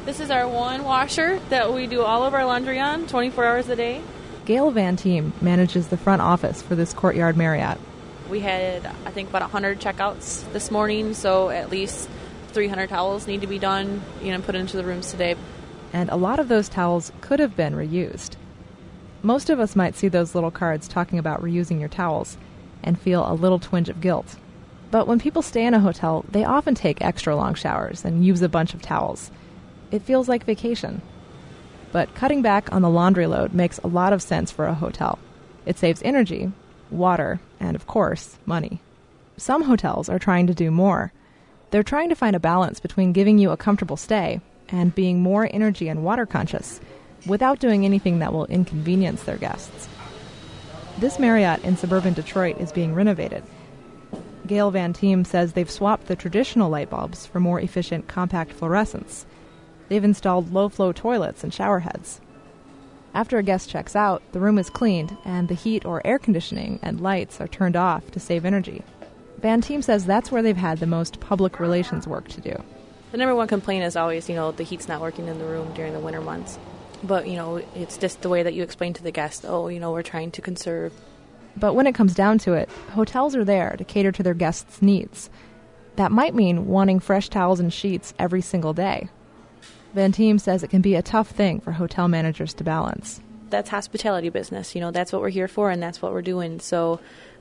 This is our one washer that we do all of our laundry on 24 hours a day. Gail Van Team manages the front office for this Courtyard Marriott. We had, I think, about 100 checkouts this morning, so at least 300 towels need to be done, put into the rooms today. And a lot of those towels could have been reused. Most of us might see those little cards talking about reusing your towels and feel a little twinge of guilt. But when people stay in a hotel, they often take extra long showers and use a bunch of towels. It feels like vacation. But cutting back on the laundry load makes a lot of sense for a hotel. It saves energy, water, and of course, money. Some hotels are trying to do more. They're trying to find a balance between giving you a comfortable stay and being more energy and water conscious without doing anything that will inconvenience their guests. This Marriott in suburban Detroit is being renovated. Gail Van Team says they've swapped the traditional light bulbs for more efficient compact fluorescents. They've installed low-flow toilets and shower heads. After a guest checks out, the room is cleaned and the heat or air conditioning and lights are turned off to save energy. Van Team says that's where they've had the most public relations work to do. The number one complaint is always, the heat's not working in the room during the winter months. But, it's just the way that you explain to the guest, we're trying to conserve. But when it comes down to it, hotels are there to cater to their guests' needs. That might mean wanting fresh towels and sheets every single day. Van Team says it can be a tough thing for hotel managers to balance. That's hospitality business. That's what we're here for, and that's what we're doing. So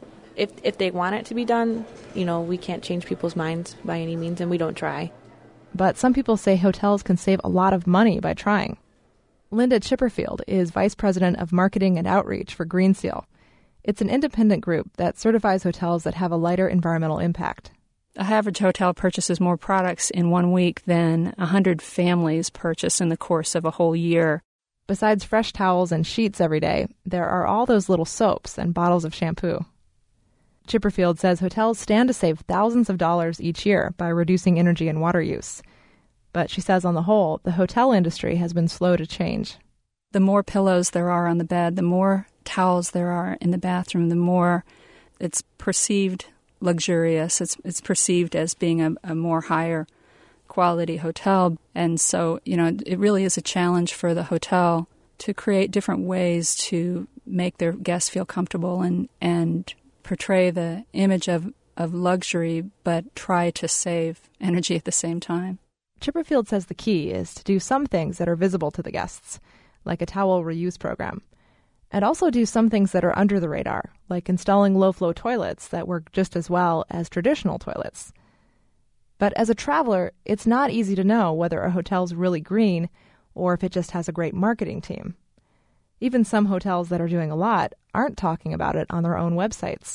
if they want it to be done, we can't change people's minds by any means, and we don't try. But some people say hotels can save a lot of money by trying. Linda Chipperfield is Vice President of Marketing and Outreach for Green Seal. It's an independent group that certifies hotels that have a lighter environmental impact. The average hotel purchases more products in 1 week than 100 families purchase in the course of a whole year. Besides fresh towels and sheets every day, there are all those little soaps and bottles of shampoo. Chipperfield says hotels stand to save thousands of dollars each year by reducing energy and water use. But she says on the whole, the hotel industry has been slow to change. The more pillows there are on the bed, the more towels there are in the bathroom, the more it's perceived luxurious. It's perceived as being a more higher quality hotel. And so, it really is a challenge for the hotel to create different ways to make their guests feel comfortable and portray the image of luxury, but try to save energy at the same time. Chipperfield says the key is to do some things that are visible to the guests, like a towel reuse program, and also do some things that are under the radar, like installing low-flow toilets that work just as well as traditional toilets. But as a traveler, it's not easy to know whether a hotel's really green or if it just has a great marketing team. Even some hotels that are doing a lot aren't talking about it on their own websites.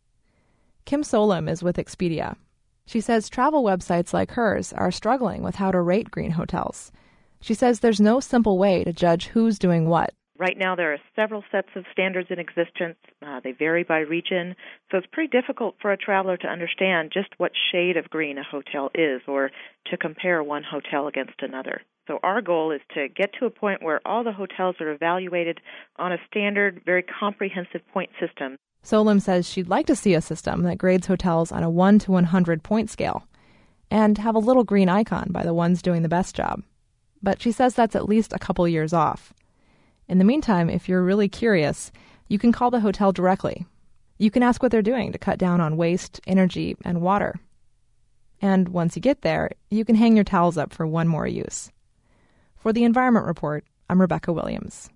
Kim Solem is with Expedia. She says travel websites like hers are struggling with how to rate green hotels. She says there's no simple way to judge who's doing what. Right now there are several sets of standards in existence. They vary by region, so it's pretty difficult for a traveler to understand just what shade of green a hotel is or to compare one hotel against another. So our goal is to get to a point where all the hotels are evaluated on a standard, very comprehensive point system. Solem says she'd like to see a system that grades hotels on a 1 to 100 point scale and have a little green icon by the ones doing the best job. But she says that's at least a couple years off. In the meantime, if you're really curious, you can call the hotel directly. You can ask what they're doing to cut down on waste, energy, and water. And once you get there, you can hang your towels up for one more use. For the Environment Report, I'm Rebecca Williams.